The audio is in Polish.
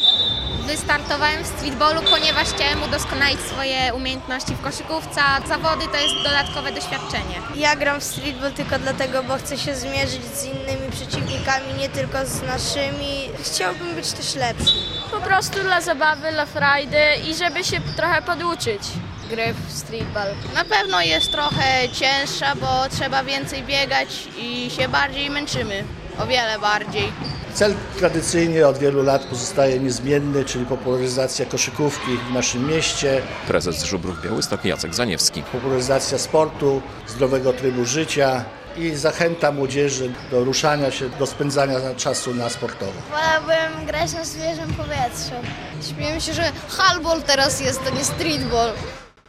Wystartowałem w streetballu, ponieważ chciałem udoskonalić swoje umiejętności w koszykówce, a zawody to jest dodatkowe doświadczenie. Ja gram w streetball tylko dlatego, bo chcę się zmierzyć z innymi przeciwnikami, nie tylko z naszymi. Chciałbym być też lepszy. Po prostu dla zabawy, dla frajdy i żeby się trochę poduczyć gry w streetball. Na pewno jest trochę cięższa, bo trzeba więcej biegać i się bardziej męczymy. O wiele bardziej. Cel tradycyjnie od wielu lat pozostaje niezmienny, czyli popularyzacja koszykówki w naszym mieście, Prezes Żubrów Białystok Jacek Zaniewski. popularyzacja sportu, zdrowego trybu życia i zachęta młodzieży do ruszania się, do spędzania czasu na sportowo. Wolałbym grać na świeżym powietrzu. Śmieję się, że handball teraz jest, to nie streetball.